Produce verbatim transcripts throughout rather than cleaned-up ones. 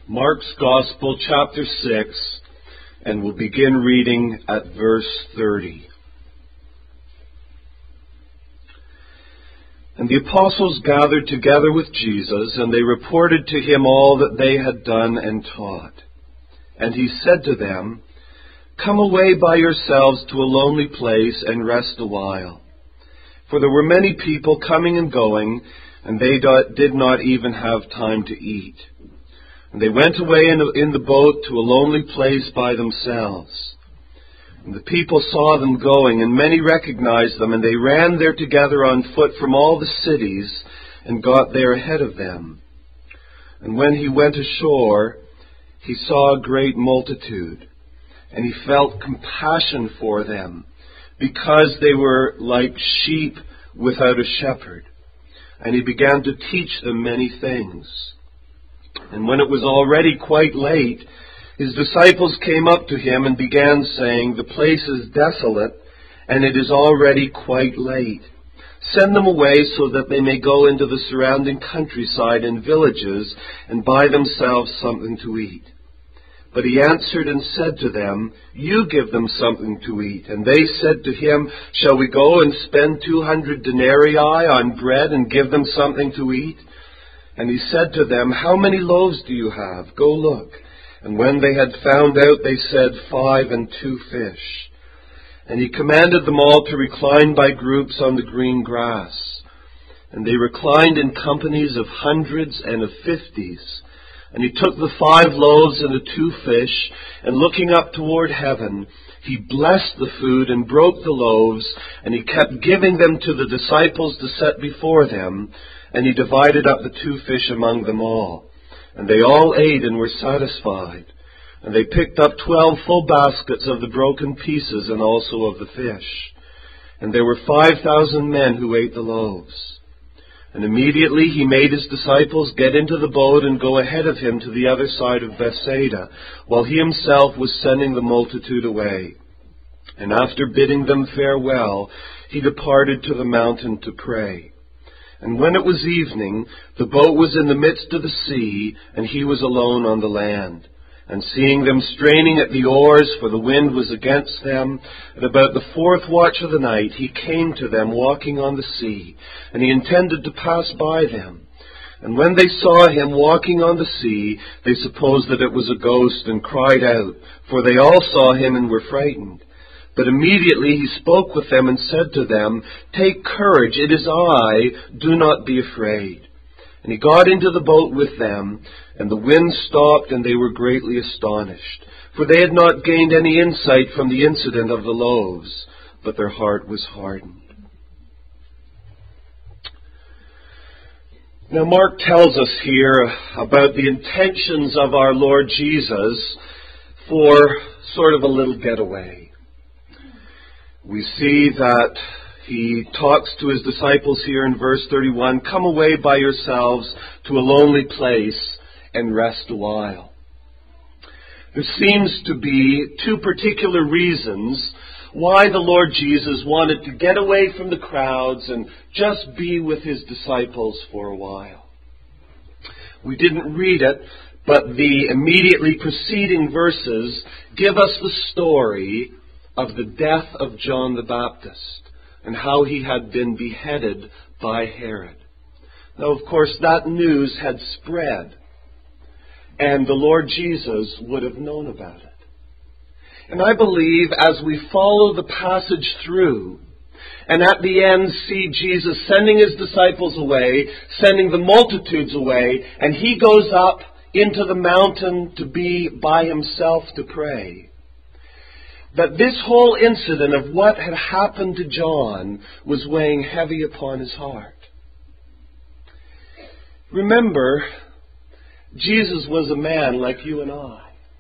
Mark's Gospel, chapter six, and we'll begin reading at verse thirty. And the apostles gathered together with Jesus, and they reported to him all that they had done and taught. And he said to them, "Come away by yourselves to a lonely place and rest a while." For there were many people coming and going, and they did not even have time to eat. And they went away in the, in the boat to a lonely place by themselves. And the people saw them going, and many recognized them, and they ran there together on foot from all the cities, and got there ahead of them. And when he went ashore, he saw a great multitude, and he felt compassion for them, because they were like sheep without a shepherd. And he began to teach them many things. And when it was already quite late, his disciples came up to him and began saying, "The place is desolate, and it is already quite late. Send them away so that they may go into the surrounding countryside and villages and buy themselves something to eat." But he answered and said to them, "You give them something to eat." And they said to him, "Shall we go and spend two hundred denarii on bread and give them something to eat?" And he said to them, "How many loaves do you have? Go look." And when they had found out, they said, "Five and two fish." And he commanded them all to recline by groups on the green grass. And they reclined in companies of hundreds and of fifties. And he took the five loaves and the two fish, and looking up toward heaven, he blessed the food and broke the loaves, and he kept giving them to the disciples to set before them, and he divided up the two fish among them all. And they all ate and were satisfied. And they picked up twelve full baskets of the broken pieces and also of the fish. And there were five thousand men who ate the loaves. And immediately he made his disciples get into the boat and go ahead of him to the other side of Bethsaida, while he himself was sending the multitude away. And after bidding them farewell, he departed to the mountain to pray. And when it was evening, the boat was in the midst of the sea, and he was alone on the land. And seeing them straining at the oars, for the wind was against them, at about the fourth watch of the night, he came to them walking on the sea, and he intended to pass by them. And when they saw him walking on the sea, they supposed that it was a ghost, and cried out, for they all saw him and were frightened. But immediately he spoke with them and said to them, "Take courage, it is I, do not be afraid." And he got into the boat with them, and the wind stopped, and they were greatly astonished. For they had not gained any insight from the incident of the loaves, but their heart was hardened. Now Mark tells us here about the intentions of our Lord Jesus for sort of a little getaway. We see that he talks to his disciples here in verse thirty-one, "Come away by yourselves to a lonely place and rest a while." There seems to be two particular reasons why the Lord Jesus wanted to get away from the crowds and just be with his disciples for a while. We didn't read it, but the immediately preceding verses give us the story of the death of John the Baptist and how he had been beheaded by Herod. Now, of course, that news had spread, and the Lord Jesus would have known about it. And I believe as we follow the passage through, and at the end see Jesus sending his disciples away, sending the multitudes away, and he goes up into the mountain to be by himself to pray, that this whole incident of what had happened to John was weighing heavy upon his heart. Remember, Jesus was a man like you and I.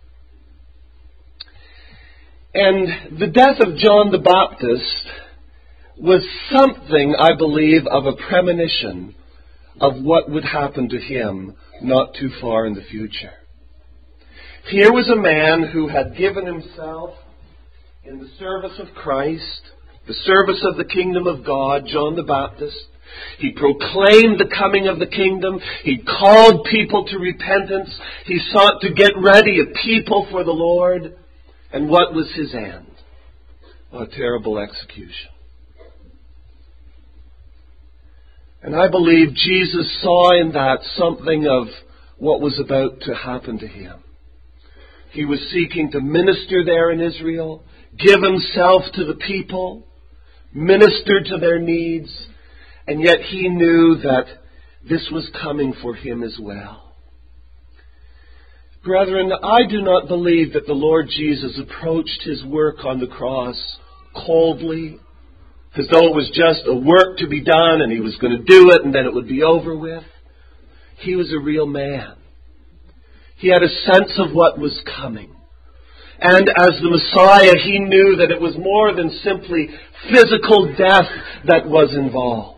And the death of John the Baptist was something, I believe, of a premonition of what would happen to him not too far in the future. Here was a man who had given himself in the service of Christ, the service of the kingdom of God, John the Baptist, He proclaimed the coming of the kingdom. He called people to repentance. He sought to get ready a people for the Lord. And what was his end? A terrible execution. And I believe Jesus saw in that something of what was about to happen to him. He was seeking to minister there in Israel, give himself to the people, minister to their needs, and yet he knew that this was coming for him as well. Brethren, I do not believe that the Lord Jesus approached his work on the cross coldly, as though it was just a work to be done and he was going to do it and then it would be over with. He was a real man. He had a sense of what was coming. And as the Messiah, he knew that it was more than simply physical death that was involved.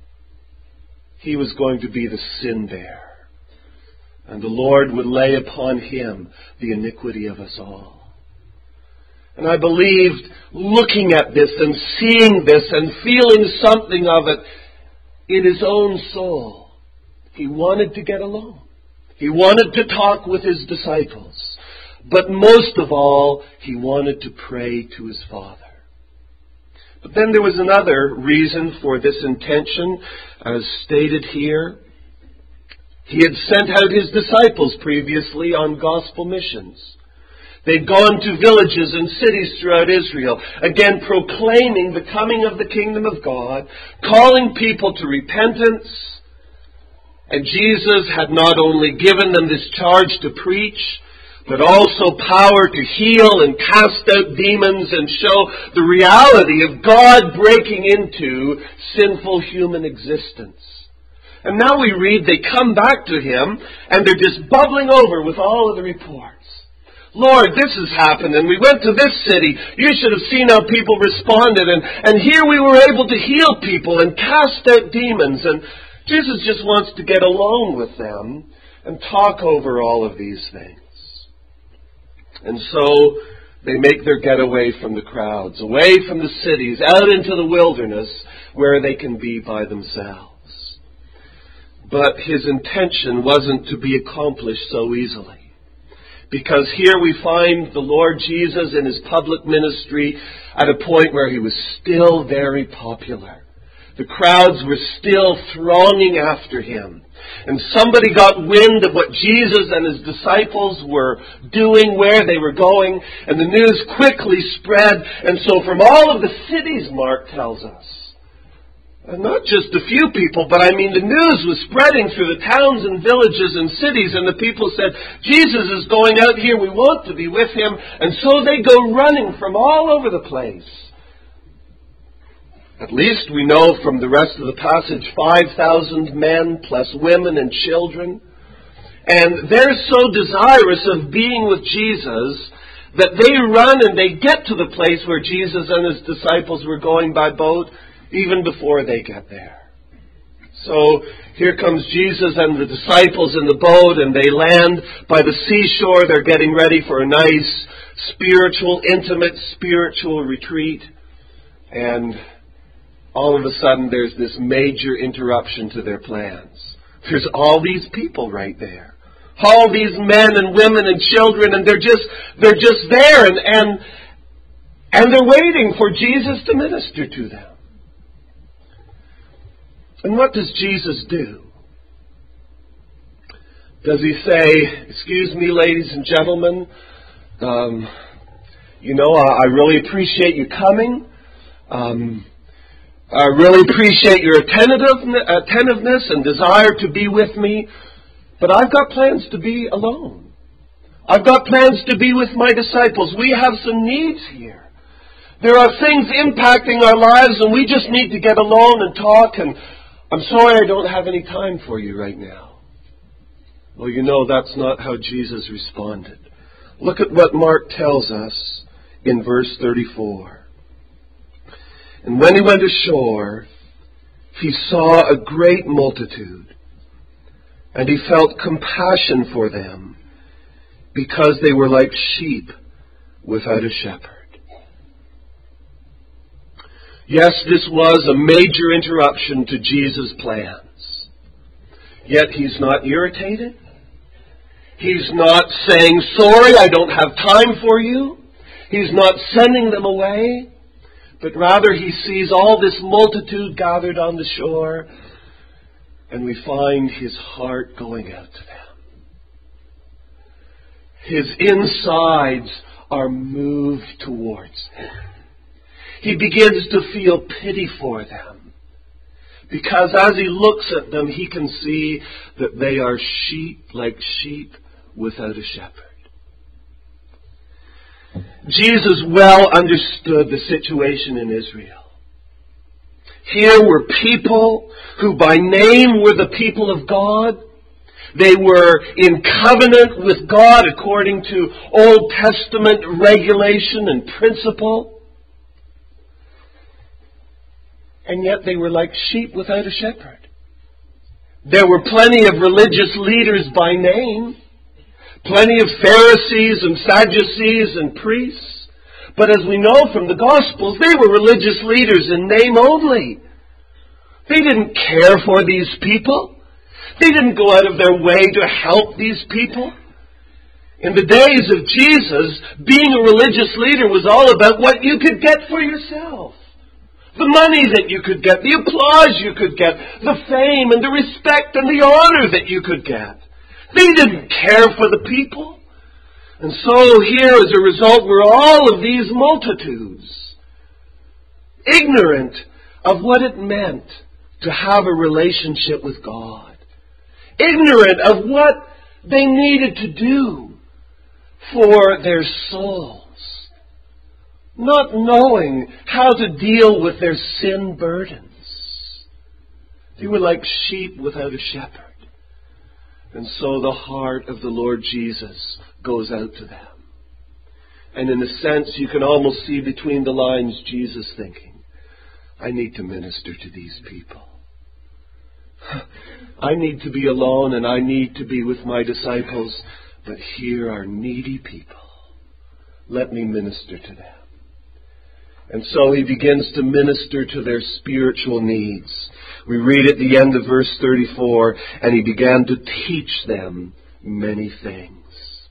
He was going to be the sin bearer. And the Lord would lay upon him the iniquity of us all. And I believed, looking at this and seeing this and feeling something of it in his own soul, he wanted to get alone. He wanted to talk with his disciples. But most of all, he wanted to pray to his Father. But then there was another reason for this intention, as stated here. He had sent out his disciples previously on gospel missions. They'd gone to villages and cities throughout Israel, again proclaiming the coming of the kingdom of God, calling people to repentance. And Jesus had not only given them this charge to preach, but also power to heal and cast out demons and show the reality of God breaking into sinful human existence. And now we read they come back to him and they're just bubbling over with all of the reports. Lord, this has happened and we went to this city. You should have seen how people responded. And, and here we were able to heal people and cast out demons. And Jesus just wants to get alone with them and talk over all of these things. And so they make their getaway from the crowds, away from the cities, out into the wilderness where they can be by themselves. But his intention wasn't to be accomplished so easily. Because here we find the Lord Jesus in his public ministry at a point where he was still very popular. The crowds were still thronging after him. And somebody got wind of what Jesus and his disciples were doing, where they were going, and the news quickly spread. And so from all of the cities, Mark tells us, and not just a few people, but I mean the news was spreading through the towns and villages and cities, and the people said, Jesus is going out here, we want to be with him. And so they go running from all over the place. At least we know from the rest of the passage, five thousand men plus women and children. And they're so desirous of being with Jesus that they run and they get to the place where Jesus and his disciples were going by boat even before they get there. So here comes Jesus and the disciples in the boat, and they land by the seashore. They're getting ready for a nice spiritual, intimate spiritual retreat. And all of a sudden there's this major interruption to their plans. There's all these people right there. All these men and women and children, and they're just they're just there and and, and they're waiting for Jesus to minister to them. And what does Jesus do? Does he say, excuse me, ladies and gentlemen, um, you know, I, I really appreciate you coming. Um, I really appreciate your attentiveness and desire to be with me. But I've got plans to be alone. I've got plans to be with my disciples. We have some needs here. There are things impacting our lives, and we just need to get alone and talk. And I'm sorry I don't have any time for you right now. Well, you know that's not how Jesus responded. Look at what Mark tells us in verse thirty-four. And when he went ashore, he saw a great multitude, and he felt compassion for them, because they were like sheep without a shepherd. Yes, this was a major interruption to Jesus' plans. Yet he's not irritated. He's not saying, sorry, I don't have time for you. He's not sending them away. But rather he sees all this multitude gathered on the shore, and we find his heart going out to them. His insides are moved towards him. He begins to feel pity for them, because as he looks at them, he can see that they are sheep like sheep without a shepherd. Jesus well understood the situation in Israel. Here were people who by name were the people of God. They were in covenant with God according to Old Testament regulation and principle. And yet they were like sheep without a shepherd. There were plenty of religious leaders by name. Plenty of Pharisees and Sadducees and priests. But as we know from the Gospels, they were religious leaders in name only. They didn't care for these people. They didn't go out of their way to help these people. In the days of Jesus, being a religious leader was all about what you could get for yourself. The money that you could get, the applause you could get, the fame and the respect and the honor that you could get. They didn't care for the people. And so here, as a result, were all of these multitudes, ignorant of what it meant to have a relationship with God. Ignorant of what they needed to do for their souls. Not knowing how to deal with their sin burdens. They were like sheep without a shepherd. And so the heart of the Lord Jesus goes out to them. And in a sense, you can almost see between the lines Jesus thinking, I need to minister to these people. I need to be alone and I need to be with my disciples, but here are needy people. Let me minister to them. And so he begins to minister to their spiritual needs. We read at the end of verse thirty-four, and he began to teach them many things.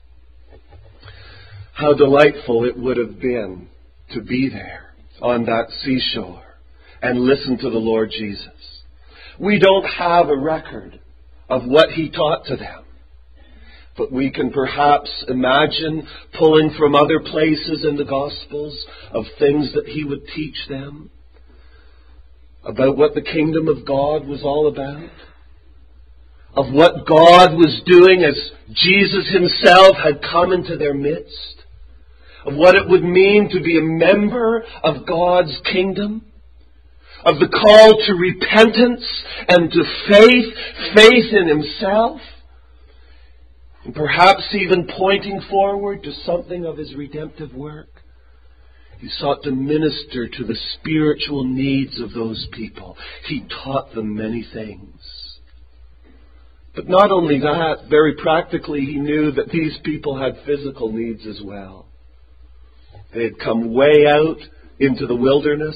How delightful it would have been to be there on that seashore and listen to the Lord Jesus. We don't have a record of what he taught to them. But we can perhaps imagine pulling from other places in the Gospels of things that he would teach them. About what the kingdom of God was all about. Of what God was doing as Jesus himself had come into their midst. Of what it would mean to be a member of God's kingdom. Of the call to repentance and to faith, faith in himself. And perhaps even pointing forward to something of his redemptive work. He sought to minister to the spiritual needs of those people. He taught them many things. But not only that, very practically he knew that these people had physical needs as well. They had come way out into the wilderness.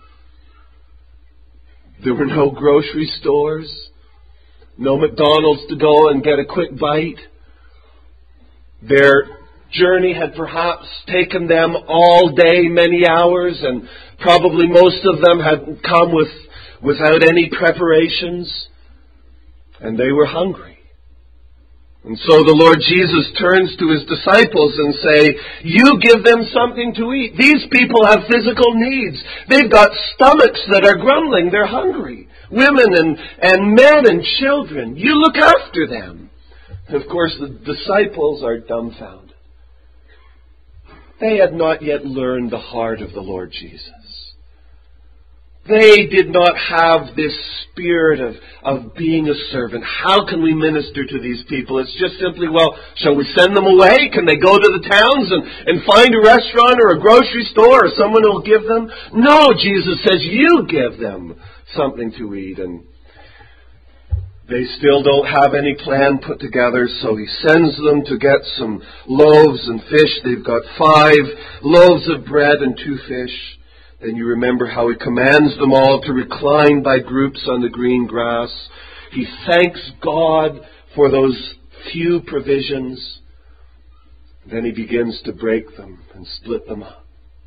There were no grocery stores, no McDonald's to go and get a quick bite. Their journey had perhaps taken them all day, many hours, and probably most of them had come with without any preparations, and they were hungry. And so the Lord Jesus turns to his disciples and say, you give them something to eat. These people have physical needs. They've got stomachs that are grumbling. They're hungry. Women and, and men and children. You look after them. Of course, the disciples are dumbfounded. They had not yet learned the heart of the Lord Jesus. They did not have this spirit of, of being a servant. How can we minister to these people? It's just simply, well, shall we send them away? Can they go to the towns and, and find a restaurant or a grocery store or someone who will give them? No, Jesus says, you give them something to eat. And they still don't have any plan put together, so he sends them to get some loaves and fish. They've got five loaves of bread and two fish. Then you remember how he commands them all to recline by groups on the green grass. He thanks God for those few provisions. Then he begins to break them and split them up.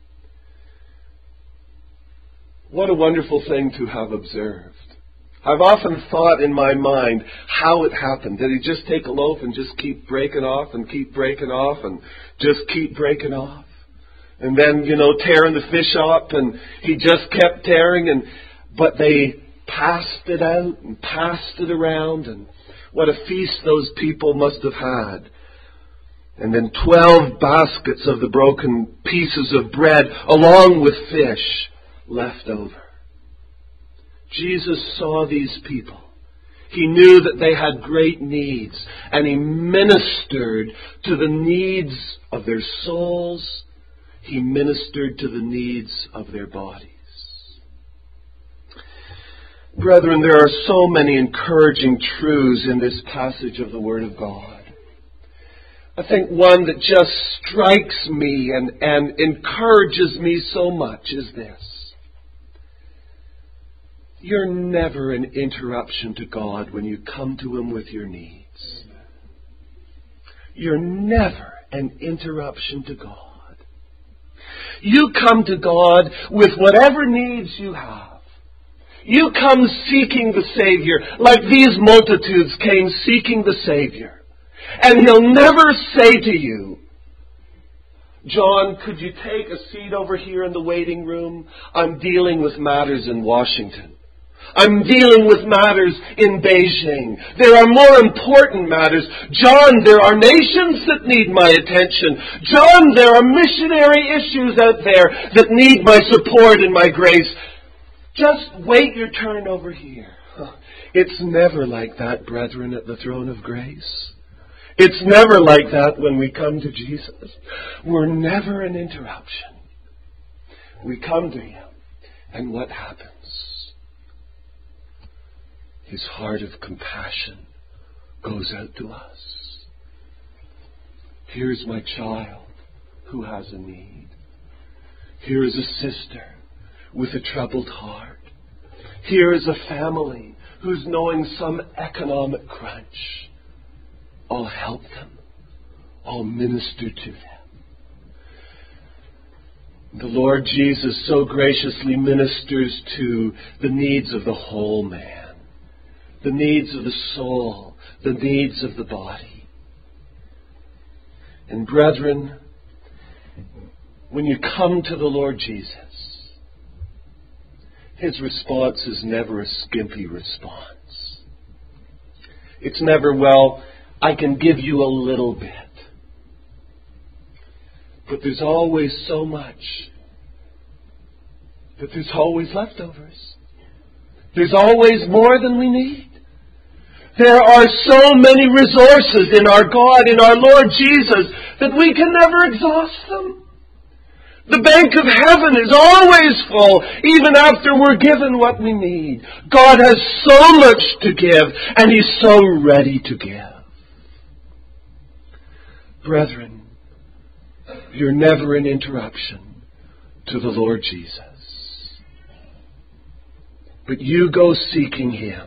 What a wonderful thing to have observed. I've often thought in my mind how it happened. Did he just take a loaf and just keep breaking off and keep breaking off and just keep breaking off? And then, you know, tearing the fish up, and he just kept tearing, and but they passed it out and passed it around, and what a feast those people must have had. And then twelve baskets of the broken pieces of bread along with fish left over. Jesus saw these people. He knew that they had great needs, and he ministered to the needs of their souls. He ministered to the needs of their bodies. Brethren, there are so many encouraging truths in this passage of the Word of God. I think one that just strikes me and, and encourages me so much is this. You're never an interruption to God when you come to Him with your needs. You're never an interruption to God. You come to God with whatever needs you have. You come seeking the Savior, like these multitudes came seeking the Savior. And He'll never say to you, John, could you take a seat over here in the waiting room? I'm dealing with matters in Washington. I'm dealing with matters in Beijing. There are more important matters. John, there are nations that need my attention. John, there are missionary issues out there that need my support and my grace. Just wait your turn over here. It's never like that, brethren, at the throne of grace. It's never like that when we come to Jesus. We're never an interruption. We come to Him, and what happens? His heart of compassion goes out to us. Here's my child who has a need. Here is a sister with a troubled heart. Here is a family who's knowing some economic crunch. I'll help them. I'll minister to them. The Lord Jesus so graciously ministers to the needs of the whole man. The needs of the soul, the needs of the body. And brethren, when you come to the Lord Jesus, His response is never a skimpy response. It's never, well, I can give you a little bit. But there's always so much that there's always leftovers. There's always more than we need. There are so many resources in our God, in our Lord Jesus, that we can never exhaust them. The bank of heaven is always full, even after we're given what we need. God has so much to give, and He's so ready to give. Brethren, you're never an interruption to the Lord Jesus. But you go seeking Him.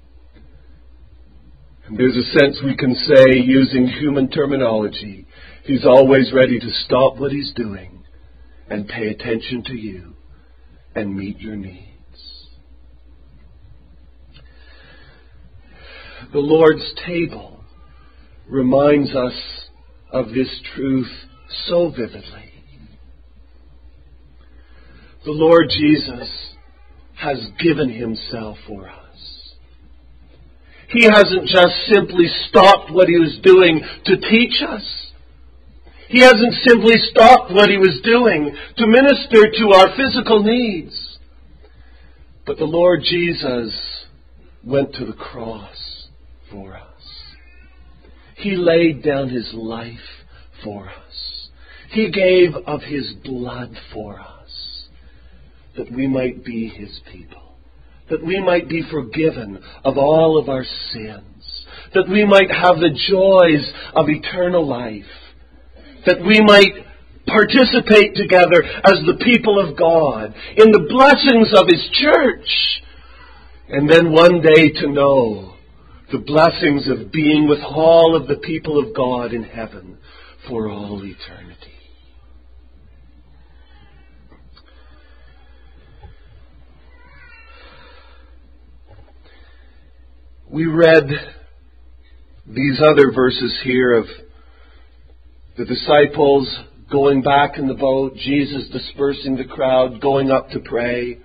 And there's a sense we can say, using human terminology, He's always ready to stop what He's doing and pay attention to you and meet your needs. The Lord's table reminds us of this truth so vividly. The Lord Jesus has given Himself for us. He hasn't just simply stopped what He was doing to teach us. He hasn't simply stopped what He was doing to minister to our physical needs. But the Lord Jesus went to the cross for us. He laid down His life for us. He gave of His blood for us, that we might be His people. That we might be forgiven of all of our sins. That we might have the joys of eternal life. That we might participate together as the people of God in the blessings of His church. And then one day to know the blessings of being with all of the people of God in heaven for all eternity. We read these other verses here of the disciples going back in the boat, Jesus dispersing the crowd, going up to pray.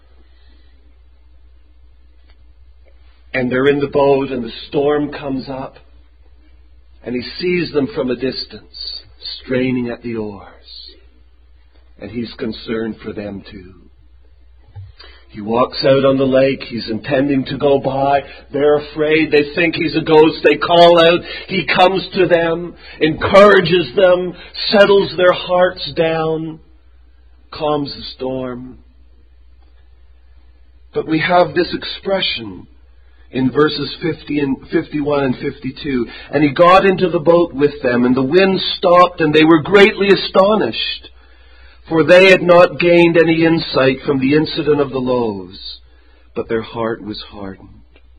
And they're in the boat and the storm comes up and He sees them from a distance, straining at the oars. And He's concerned for them too. He walks out on the lake. He's intending to go by. They're afraid. They think He's a ghost. They call out. He comes to them, encourages them, settles their hearts down, calms the storm. But we have this expression in verses fifty and fifty-one and fifty-two. And He got into the boat with them, and the wind stopped, and they were greatly astonished. For they had not gained any insight from the incident of the loaves, but their heart was hardened.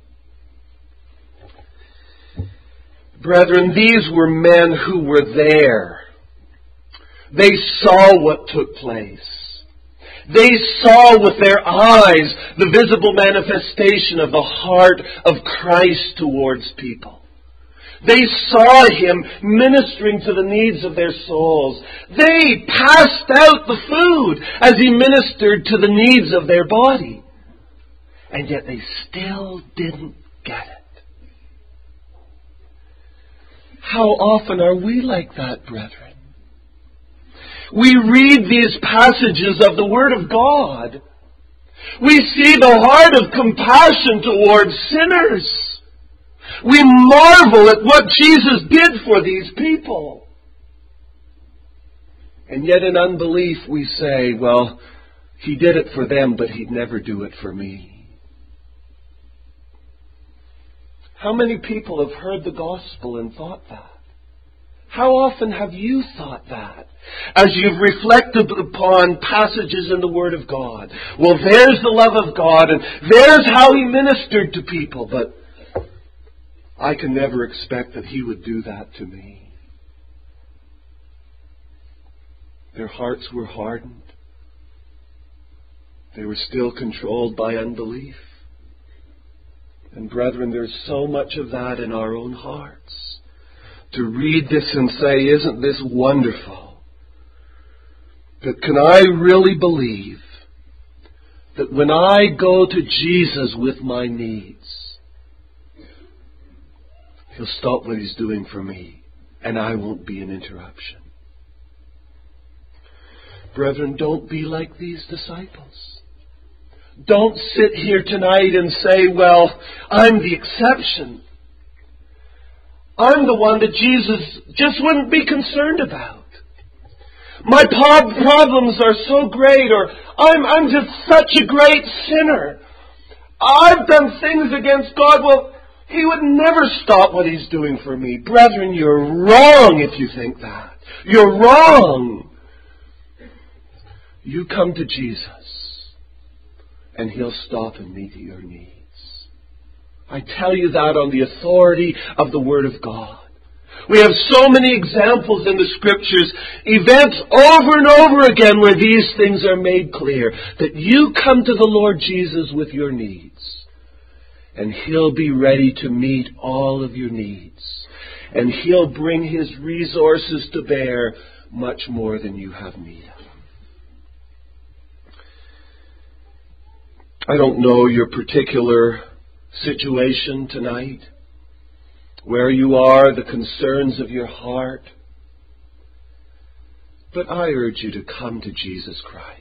Brethren, these were men who were there. They saw what took place. They saw with their eyes the visible manifestation of the heart of Christ towards people. They saw Him ministering to the needs of their souls. They passed out the food as He ministered to the needs of their body. And yet they still didn't get it. How often are we like that, brethren? We read these passages of the Word of God. We see the heart of compassion towards sinners. We marvel at what Jesus did for these people. And yet in unbelief we say, well, He did it for them, but He'd never do it for me. How many people have heard the gospel and thought that? How often have you thought that as you've reflected upon passages in the Word of God? Well, there's the love of God, and there's how He ministered to people, but I can never expect that He would do that to me. Their hearts were hardened. They were still controlled by unbelief. And brethren, there's so much of that in our own hearts. To read this and say, isn't this wonderful? But can I really believe that when I go to Jesus with my needs, He'll stop what He's doing for me, and I won't be an interruption. Brethren, don't be like these disciples. Don't sit here tonight and say, well, I'm the exception. I'm the one that Jesus just wouldn't be concerned about. My problems are so great, or I'm, I'm just such a great sinner. I've done things against God. Well, He would never stop what He's doing for me. Brethren, you're wrong if you think that. You're wrong. You come to Jesus, and He'll stop and meet your needs. I tell you that on the authority of the Word of God. We have so many examples in the Scriptures, events over and over again where these things are made clear. That you come to the Lord Jesus with your needs, and He'll be ready to meet all of your needs. And He'll bring His resources to bear much more than you have need of. I don't know your particular situation tonight, where you are, the concerns of your heart. But I urge you to come to Jesus Christ.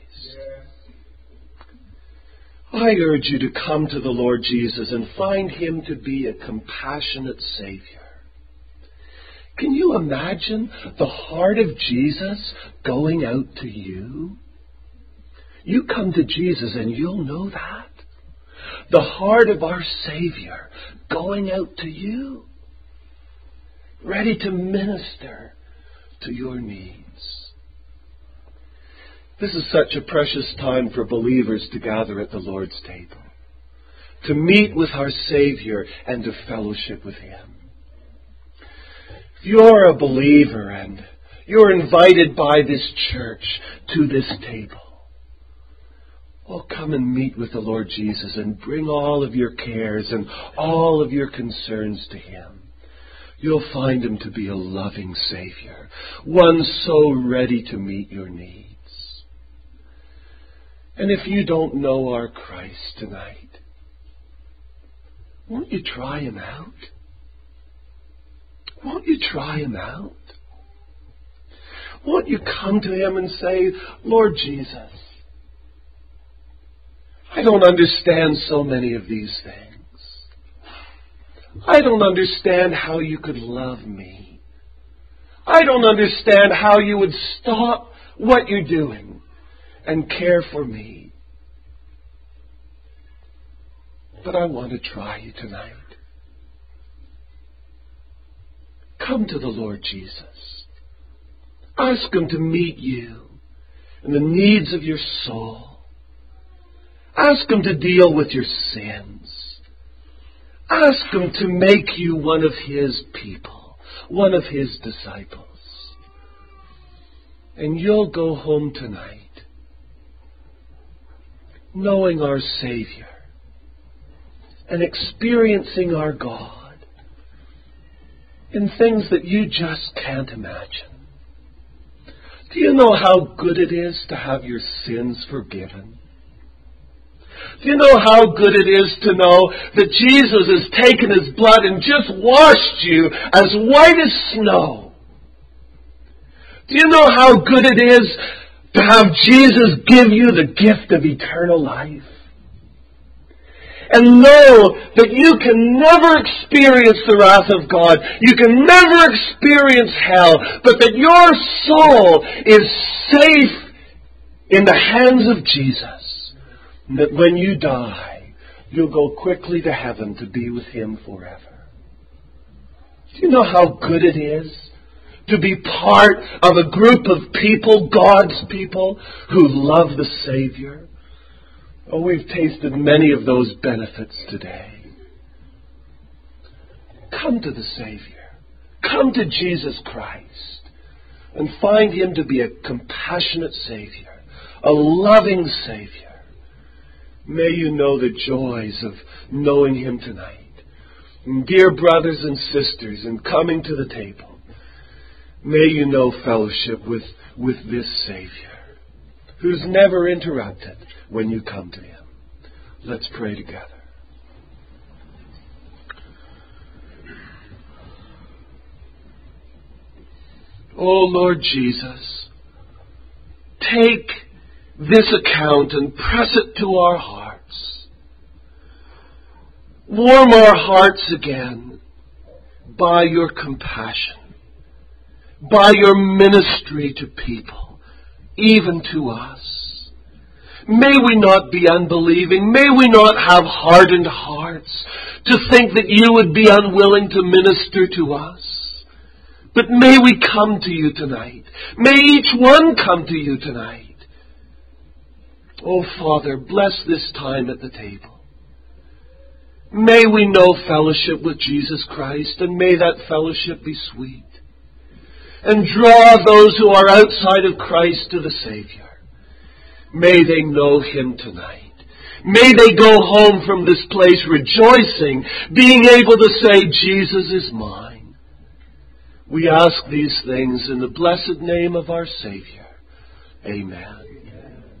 I urge you to come to the Lord Jesus and find Him to be a compassionate Savior. Can you imagine the heart of Jesus going out to you? You come to Jesus and you'll know that. The heart of our Savior going out to you, ready to minister to your needs. This is such a precious time for believers to gather at the Lord's table, to meet with our Savior and to fellowship with Him. If you're a believer and you're invited by this church to this table, oh, come and meet with the Lord Jesus and bring all of your cares and all of your concerns to Him. You'll find Him to be a loving Savior, one so ready to meet your needs. And if you don't know our Christ tonight, won't you try Him out? Won't you try Him out? Won't you come to Him and say, Lord Jesus, I don't understand so many of these things. I don't understand how you could love me. I don't understand how you would stop what you're doing and care for me. But I want to try you tonight. Come to the Lord Jesus. Ask Him to meet you and the needs of your soul. Ask Him to deal with your sins. Ask Him to make you one of His people, one of His disciples. And you'll go home tonight knowing our Savior and experiencing our God in things that you just can't imagine. Do you know how good it is to have your sins forgiven? Do you know how good it is to know that Jesus has taken His blood and just washed you as white as snow? Do you know how good it is to have Jesus give you the gift of eternal life? And know that you can never experience the wrath of God. You can never experience hell. But that your soul is safe in the hands of Jesus. And that when you die, you'll go quickly to heaven to be with Him forever. Do you know how good it is to be part of a group of people, God's people, who love the Savior? Oh, we've tasted many of those benefits today. Come to the Savior. Come to Jesus Christ and find Him to be a compassionate Savior, a loving Savior. May you know the joys of knowing Him tonight. And dear brothers and sisters, in coming to the table, may you know fellowship with, with this Savior, who's never interrupted when you come to Him. Let's pray together. Oh Lord Jesus, take this account and press it to our hearts. Warm our hearts again by your compassion, by your ministry to people, even to us. May we not be unbelieving. May we not have hardened hearts to think that you would be unwilling to minister to us. But may we come to you tonight. May each one come to you tonight. Oh, Father, bless this time at the table. May we know fellowship with Jesus Christ, and may that fellowship be sweet. And draw those who are outside of Christ to the Savior. May they know Him tonight. May they go home from this place rejoicing, being able to say, Jesus is mine. We ask these things in the blessed name of our Savior. Amen.